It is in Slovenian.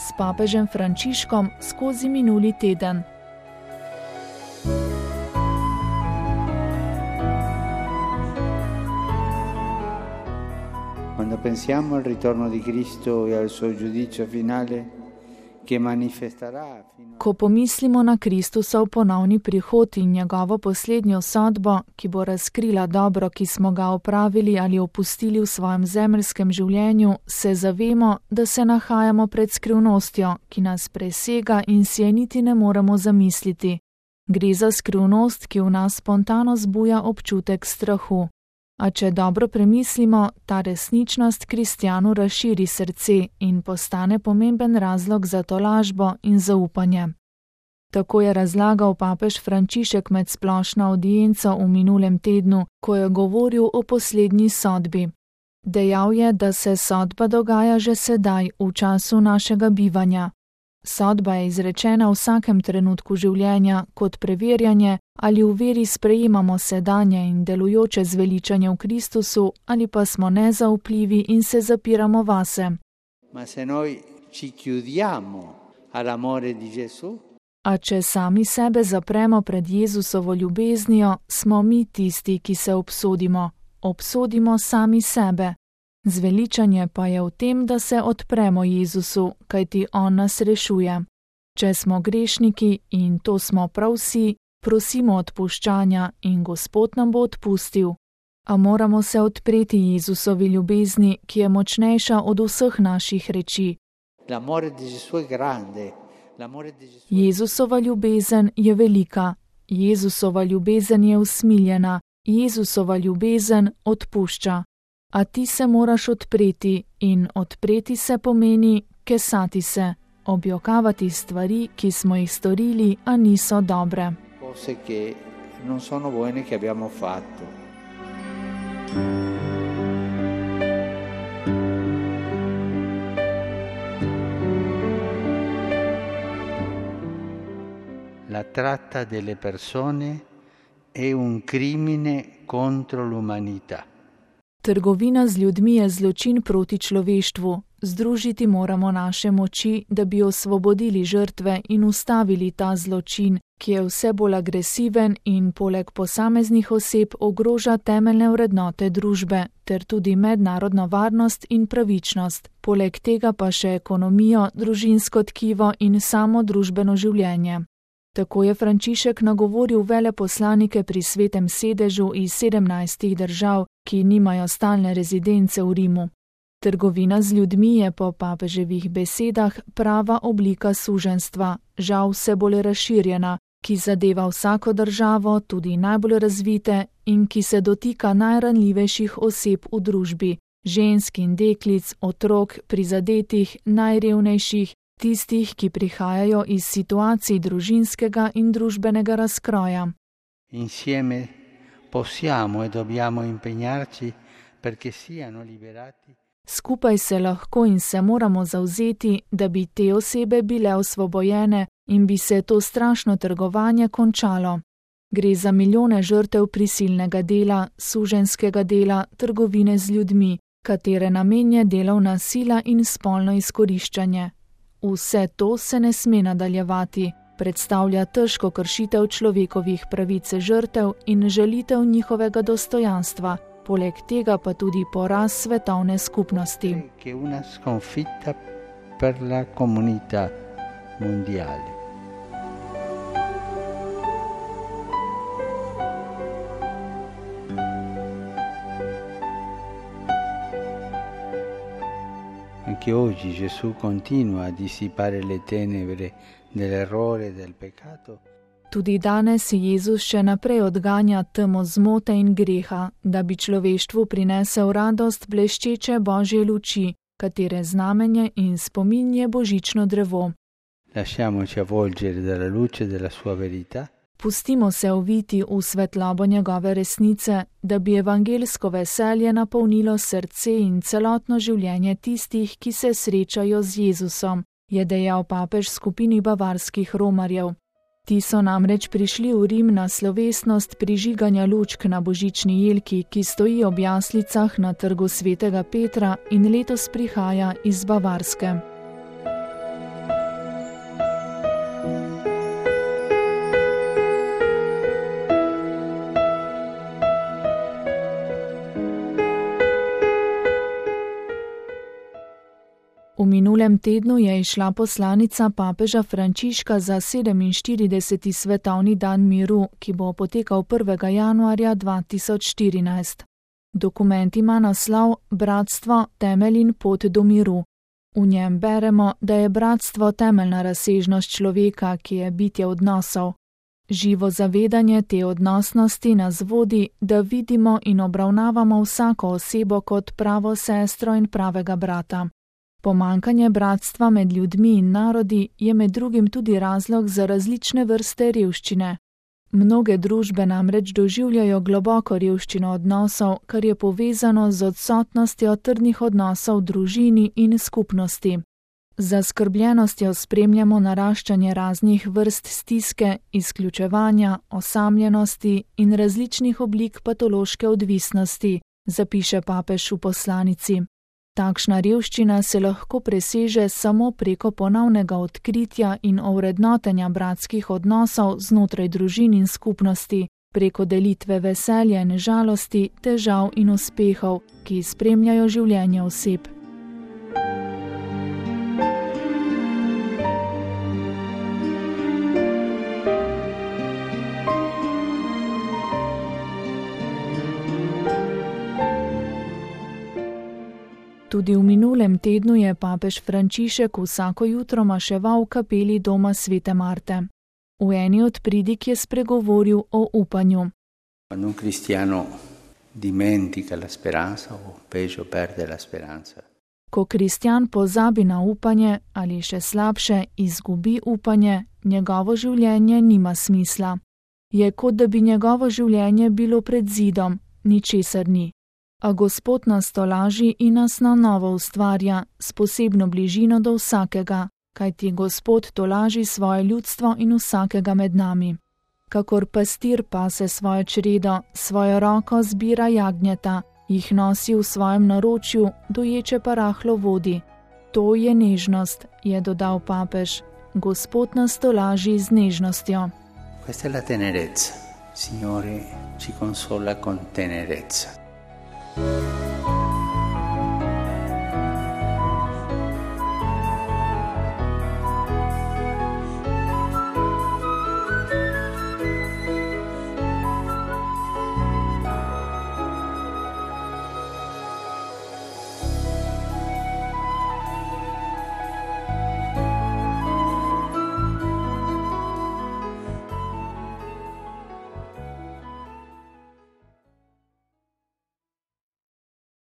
s papežem Frančiškom skozi minuli teden. Quando pensiamo al ritorno di Cristo e al suo giudizio finale, che manifesterà Ko pomislimo na Kristusov ponovni prihod in njegovo poslednjo sodbo, ki bo razkrila dobro, ki smo ga opravili ali opustili v svojem zemeljskem življenju, se zavemo, da se nahajamo pred skrivnostjo, ki nas presega in si je niti ne moremo zamisliti. Gre za skrivnost, ki v nas spontano zbuja občutek strahu. A če dobro premislimo, ta resničnost kristjanu razširi srce in postane pomemben razlog za tolažbo in zaupanje. Tako je razlagal papež Frančišek med splošno avdienco v minulem tednu, ko je govoril o poslednji sodbi. Dejal je, da se sodba dogaja že sedaj, v času našega bivanja. Sodba je izrečena v vsakem trenutku življenja kot preverjanje, ali v veri sprejemamo sedanje in delujoče zveličanje v Kristusu, ali pa smo nezaupljivi in se zapiramo vase. Ma se noi ci chiudiamo all'amore di Gesù, A če sami sebe zapremo pred Jezusovo ljubeznijo, smo mi tisti, ki se obsodimo. Obsodimo sami sebe. Zveličanje pa je v tem, da se odpremo Jezusu, kajti On nas rešuje. Če smo grešniki, in to smo prav vsi, prosimo odpuščanja in Gospod nam bo odpustil. A moramo se odpreti Jezusovi ljubezni, ki je močnejša od vseh naših reči. l'amore di Gesù è grande. Jezusova ljubezen je velika, Jezusova ljubezen je usmiljena, Jezusova ljubezen odpušča. A ti se moraš odpreti in odpreti se pomeni kesati se, objokavati stvari, ki smo jih storili, a niso dobre. Cose che non sono buone che abbiamo fatto. La tratta delle persone è un crimine contro l'umanità. Trgovina z ljudmi je zločin proti človeštvu. Združiti moramo naše moči, da bi osvobodili žrtve in ustavili ta zločin, ki je vse bolj agresiven in poleg posameznih oseb ogroža temeljne vrednote družbe, ter tudi mednarodno varnost in pravičnost, poleg tega pa še ekonomijo, družinsko tkivo in samo družbeno življenje. Tako je Frančišek nagovoril veleposlanike pri Svetem sedežu iz 17 držav, ki nimajo stalne rezidence v Rimu. Trgovina z ljudmi je po papeževih besedah prava oblika suženjstva, žal vse bolj razširjena, ki zadeva vsako državo, tudi najbolj razvite, in ki se dotika najranljivejših oseb v družbi, žensk in deklic, otrok, prizadetih, najrevnejših, tistih, ki prihajajo iz situacij družinskega in družbenega razkroja. Insieme possiamo e dobbiamo impegnarci perché siano liberati. Skupaj se lahko in se moramo zavzeti, da bi te osebe bile osvobojene in bi se to strašno trgovanje končalo. Gre za milijone žrtev prisilnega dela, suženjskega dela, trgovine z ljudmi, katere namen je delovna sila in spolno izkoriščanje. Vse to se ne sme nadaljevati, predstavlja težko kršitev človekovih pravic žrtev in žalitev njihovega dostojanstva, poleg tega pa tudi poraz svetovne skupnosti. Che è una sconfitta per la comunità mondiale. Anche oggi Gesù continua a dissipare le tenebre dell'errore e del peccato. Tudi danes Jezus še naprej odganja temo zmote in greha, da bi človeštvu prinesel radost bleščeče Božje luči, katere znamenje in spomin je božično drevo. Lasciamoci avvolgere dalla luce della sua verità. Pustimo se oviti v svetlobo njegove resnice, da bi evangelsko veselje napolnilo srce in celotno življenje tistih, ki se srečajo z Jezusom, je dejal papež skupini bavarskih romarjev. Ti so namreč prišli v Rim na slovesnost prižiganja lučk na božični jelki, ki stoji ob jaslicah na trgu Svetega Petra in letos prihaja iz Bavarske. V minulem tednu je izšla poslanica papeža Frančiška za 47. svetovni dan miru, ki bo potekal 1. januarja 2014. Dokument ima naslov Bratstvo, temelj in pot do miru. V njem beremo, da je bratstvo temeljna razsežnost človeka, ki je bitje odnosov. Živo zavedanje te odnosnosti nas vodi, da vidimo in obravnavamo vsako osebo kot pravo sestro in pravega brata. Pomanjkanje bratstva med ljudmi in narodi je med drugim tudi razlog za različne vrste revščine. Mnoge družbe namreč doživljajo globoko revščino odnosov, kar je povezano z odsotnostjo trdnih odnosov v družini in skupnosti. Z zaskrbljenostjo spremljamo naraščanje raznih vrst stiske, izključevanja, osamljenosti in različnih oblik patološke odvisnosti, zapiše papež v poslanici. Takšna revščina se lahko preseže samo preko ponovnega odkritja in ovrednotenja bratskih odnosov znotraj družin in skupnosti, preko delitve veselja in žalosti, težav in uspehov, ki spremljajo življenje oseb. Tudi v minulem tednu je papež Frančišek vsako jutro maševal v kapeli doma Svete Marte. V eni od pridig je spregovoril o upanju. Quando un cristiano dimentica la speranza o peggio perde la speranza. Ko kristjan pozabi na upanje ali še slabše izgubi upanje, njegovo življenje nima smisla. Je kot da bi njegovo življenje bilo pred zidom, ničesar ni. A Gospod nas tolaži in nas na novo ustvarja, s posebno bližino do vsakega, kajti Gospod tolaži svoje ljudstvo in vsakega med nami. Kakor pastir pase svojo čredo, svojo roko zbira jagnjeta, jih nosi v svojem naročju, doječe pa rahlo vodi. To je nežnost, je dodal papež. Gospod nas tolaži z nežnostjo. Questa è la tenerezza. Signore ci consola con tenerezza.